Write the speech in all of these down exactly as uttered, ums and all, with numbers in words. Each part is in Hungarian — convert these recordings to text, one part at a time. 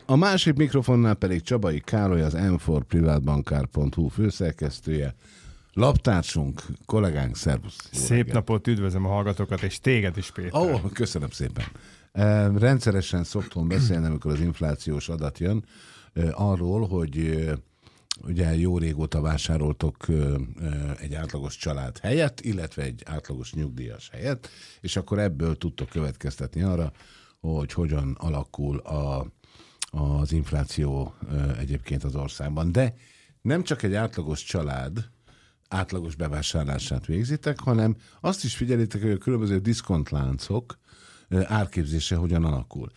A másik mikrofonnál pedig Csabai Károly, az em négy privátbankár pont hu főszerkesztője. Laptársunk, kollégánk, szervusz. Szép reggelt. Napot, üdvözlöm a hallgatókat, és téged is, Péter. Ó, oh, köszönöm szépen. Uh, rendszeresen szoktam beszélni, amikor az inflációs adat jön, uh, arról, hogy uh, ugye jó régóta vásároltok uh, uh, egy átlagos család helyett, illetve egy átlagos nyugdíjas helyett, és akkor ebből tudtok következtetni arra, hogy hogyan alakul a, az infláció uh, egyébként az országban. De nem csak egy átlagos család átlagos bevásárlását végzitek, hanem azt is figyelitek, hogy a különböző diszkontláncok árképzése hogyan alakul.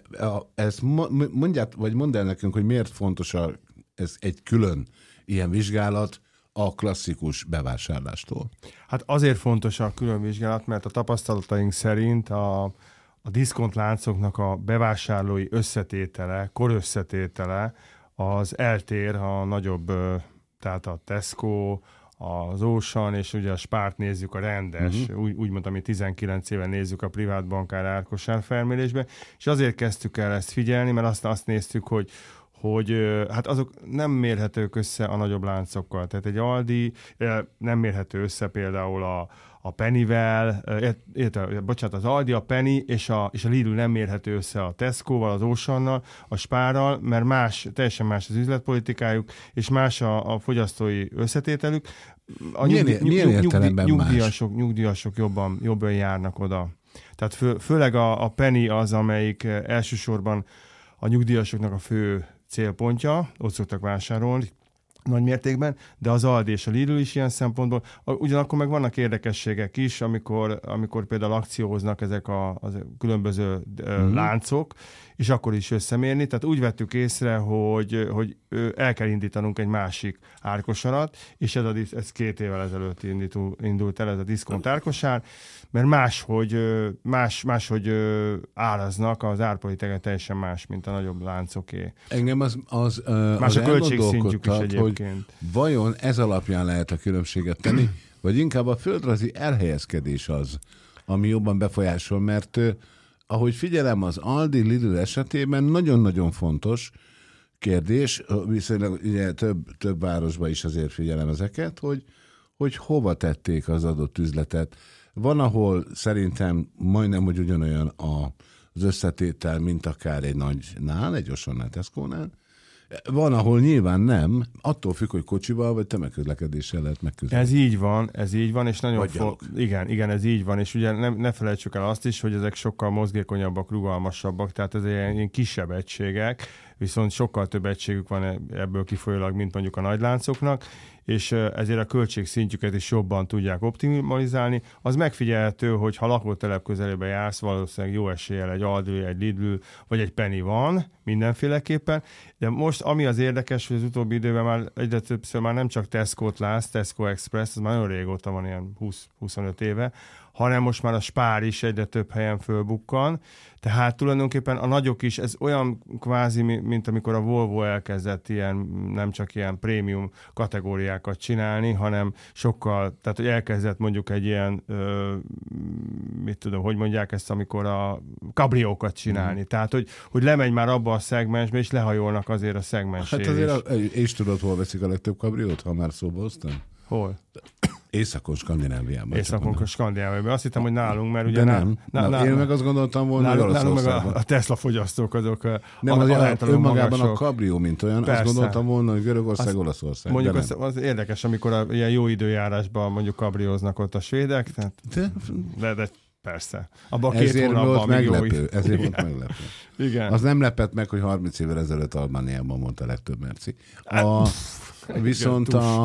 Ezt mondját, vagy mondd el nekünk, hogy miért fontos a, ez egy külön ilyen vizsgálat a klasszikus bevásárlástól. Hát azért fontos a külön vizsgálat, mert a tapasztalataink szerint a, a diszkontláncoknak a bevásárlói összetétele, korösszetétele az eltér a nagyobb, tehát a Tesco, az Ocean, és ugye a Spárt nézzük, a rendes, uh-huh. úgy, úgy mondtam, hogy tizenkilenc éve nézzük a privátbankár árkosár felmérésbe, és azért kezdtük el ezt figyelni, mert azt, azt néztük, hogy hogy hát azok nem mérhetők össze a nagyobb láncokkal. Tehát egy Aldi nem mérhető össze például a, a Pennyvel, érte, bocsánat, az Aldi, a Penny és a, és a Lidl nem mérhető össze a Tesco-val, az Oceannal, a Spárral, mert más, teljesen más az üzletpolitikájuk, és más a, a fogyasztói összetételük. A milyen, nyugdíj, milyen nyugdíj, értelemben nyugdíjasok, nyugdíjasok jobban, jobban járnak oda. Tehát fő, főleg a, a Penny az, amelyik elsősorban a nyugdíjasoknak a fő célpontja, ott szoktak vásárolni nagy mértékben, de az Aldi és a Lidl is ilyen szempontból. Ugyanakkor meg vannak érdekességek is, amikor, amikor például akcióznak ezek a, a különböző mm. láncok, és akkor is összemérni. Tehát úgy vettük észre, hogy, hogy el kell indítanunk egy másik árkosarat, és ez, a, ez két évvel ezelőtt indult, indult el ez a diszkont árkosár, mert máshogy, más, máshogy áraznak, az árpolitika teljesen más, mint a nagyobb láncoké. Engem az, az, más az a költségszintjük is egyébként. Hogy vajon ez alapján lehet a különbséget tenni, vagy inkább a földrajzi elhelyezkedés az, ami jobban befolyásol, mert ahogy figyelem, az Aldi, Lidl esetében nagyon-nagyon fontos kérdés, viszonylag ugye több, több városban is azért figyelem ezeket, hogy, hogy hova tették az adott üzletet. Van, ahol szerintem majdnem, hogy ugyanolyan a, az összetétel, mint akár egy nagynál, egy Oceannál, Tesco-nál. Van, ahol nyilván nem, attól függ, hogy kocsival vagy tömegközlekedéssel lehet megközelíteni. Ez így van, ez így van, és nagyon fo- igen, igen, ez így van, és ugye ne, ne felejtsük el azt is, hogy ezek sokkal mozgékonyabbak, rugalmasabbak, tehát ez ilyen, ilyen kisebb egységek, viszont sokkal több egységük van ebből kifolyólag, mint mondjuk a nagyláncoknak, és ezért a költségszintjüket is jobban tudják optimalizálni. Az megfigyelhető, hogy ha lakótelep közelébe jársz, valószínűleg jó eséllyel egy Aldi, egy Lidl, vagy egy Penny van, mindenféleképpen. De most, ami az érdekes, hogy az utóbbi időben már egyre többször már nem csak Tesco-t látsz, Tesco Express, az már nagyon régóta van, ilyen húsz-huszonöt éve, hanem most már a Spár is egyre több helyen fölbukkan. Tehát tulajdonképpen a nagyok is, ez olyan kvázi, mint amikor a Volvo elkezdett ilyen, nem csak ilyen prémium kategóriákat csinálni, hanem sokkal, tehát hogy elkezdett mondjuk egy ilyen, ö, mit tudom, hogy mondják ezt, amikor a kabriókat csinálni. Mm. Tehát, hogy, hogy lemegy már abba a szegmensbe, és lehajolnak azért a szegmensére. Hát azért, a, és tudod, hol veszik a legtöbb kabriót, ha már szóba hoztam? Hol? Északon, Skandináviában. Északon, Skandináviában. Azt hittem, hogy nálunk, mert ugye... De nem. Nál, nál, én meg azt gondoltam volna, nálunk, hogy nálunk meg a, a Tesla fogyasztók azok... Nem, az a, önmagában magasok. A kabrió, mint olyan, persze. Azt gondoltam volna, hogy Görögország, azt, Olaszország. Mondjuk az, az érdekes, amikor a, ilyen jó időjárásban mondjuk kabrióznak ott a svédek, tehát, de, de, de persze. Abban a két ezért hónapban volt meglepő. Jó... Ezért volt meglepő. Igen. Az nem lepett meg, hogy harminc évvel ezelőtt Albániában mondta a legtöbb merci. A, viszont a...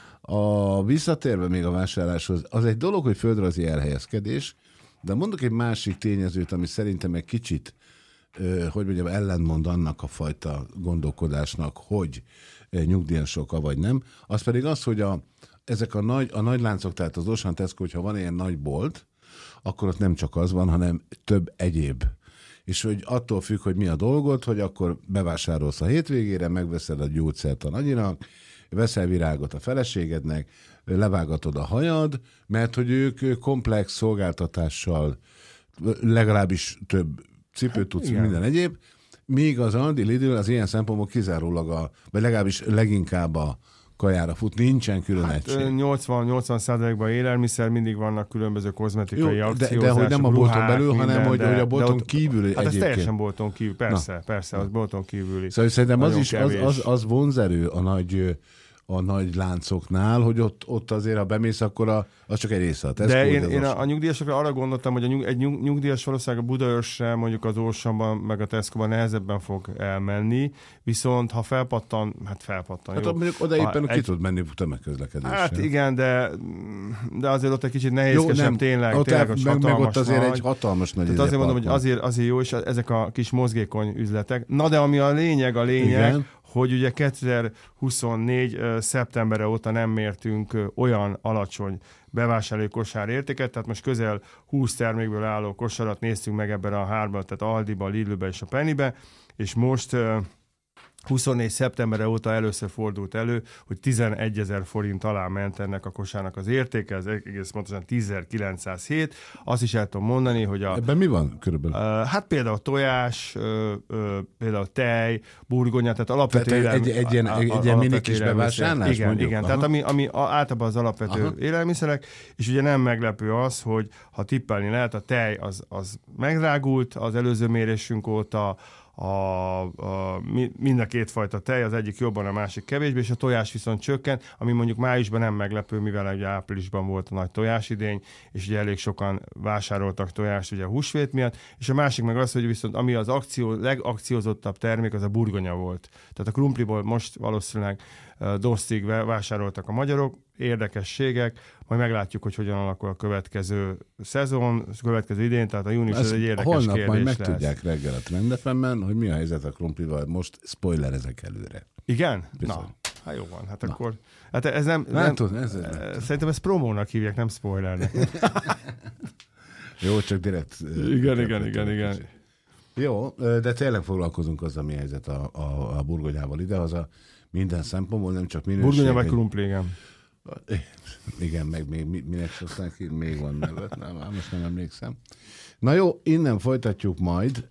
A visszatérve még a vásárláshoz, az egy dolog, hogy földrajzi elhelyezkedés, de mondok egy másik tényezőt, ami szerintem egy kicsit, hogy mondjam, ellentmond annak a fajta gondolkodásnak, hogy nyugdíjasok vagy nem, az pedig az, hogy a, ezek a nagy, a nagy láncok, tehát az Ocean, Tesco, hogyha van ilyen nagy bolt, akkor ott nem csak az van, hanem több egyéb. És hogy attól függ, hogy mi a dolgod, hogy akkor bevásárolsz a hétvégére, megveszed a gyógyszert a nagyinak, veszel virágot a feleségednek, levágatod a hajad, mert hogy ők komplex szolgáltatással legalábbis több cipőt tudsz, hát, minden egyéb, Míg az Aldi Lidl az ilyen szempontból kizárólag, a, vagy legalábbis leginkább a kajára fut, nincsen külön hát, egység. nyolcvan százalékban élelmiszer, mindig vannak különböző kozmetikai Jó, akciózások. De, de hogy nem a bolton ruhák, belül, minden, hanem hogy, de, hogy a bolton ott, kívül hát egyébként. Hát ez teljesen bolton kívül, persze, Na. persze, az bolton kívüli. Szóval szerintem az is, az, az, az vonzerő a nagy... a nagy láncoknál, hogy ott, ott azért, ha bemész, akkor a, az csak egy része. De én, én a, a nyugdíjasokra arra gondoltam, hogy a nyug, egy nyug, nyugdíjas valószínűleg a Budaörsre, mondjuk az Orsamban, meg a Tesco-ban nehezebben fog elmenni, viszont ha felpattan, hát felpattan. Hát jó. mondjuk oda éppen egy, ki tud menni tömegközlekedéssel. Hát igen, de, de azért ott egy kicsit nehézkesebb, tényleg, ott tényleg meg, hatalmas meg ott azért nagy. egy hatalmas nagy. Tehát azért mondom, hogy azért, azért jó, és ezek a kis mozgékony üzletek. Na de ami a lényeg, a lényeg, igen. hogy ugye kétezer-huszonnégy szeptemberre óta nem mértünk olyan alacsony bevásárlói kosár értéket, tehát most közel húsz termékből álló kosarat néztünk meg ebben a hárban, tehát Aldiba, Lidlbe és a Pennybe, és most huszonnégy szeptemberre óta először fordult elő, hogy tizenegyezer forint alá ment ennek a kosárnak az értéke, ez egész pontosan tízezer-kilencszázhét. Azt is el tudom mondani, hogy a... Ebben mi van körülbelül? Uh, hát például tojás, uh, uh, például tej, burgonya, tehát alapvető tehát egy, egy, ilyen, egy ilyen mini kis bevásárlás? Igen, mondjuk? igen. Aha. Tehát ami, ami általában az alapvető Aha. élelmiszerek, és ugye nem meglepő az, hogy ha tippelni lehet, a tej az, az megdrágult az előző mérésünk óta, A, a, mind a két fajta tej, az egyik jobban, a másik kevésbé, és a tojás viszont csökken, ami mondjuk májusban nem meglepő, mivel ugye áprilisban volt a nagy tojásidény, és ugye elég sokan vásároltak tojást ugye a húsvét miatt, és a másik meg az, hogy viszont ami az akció, legakciózottabb termék, az a burgonya volt. Tehát a krumpliból most valószínűleg uh, dosztig vásároltak a magyarok, érdekességek, majd meglátjuk, hogy hogyan alakul a következő szezon, a következő idén, tehát a június ez egy érdekes holnap kérdés majd lesz. megtudják reggel a Trendefemben, hogy mi a helyzet a krumplival, most spoilerezek előre. Igen? Bizony. Na, hát jó van, hát Na. akkor... Hát ez nem... nem, nem tud, ez nem szerintem ezt promónak hívják, nem spoilernek. Jó, csak direkt... Igen, igen, igen, igen. Jó, de tényleg foglalkozunk azzal, mi helyzet a, a, a burgonyával idehaza. Minden szempontból, nem csak minőség. Burgonya vagy krumpli, igen. Igen, meg még minek szokták, még van mellett, nem, most nem emlékszem. Na jó, innen folytatjuk majd.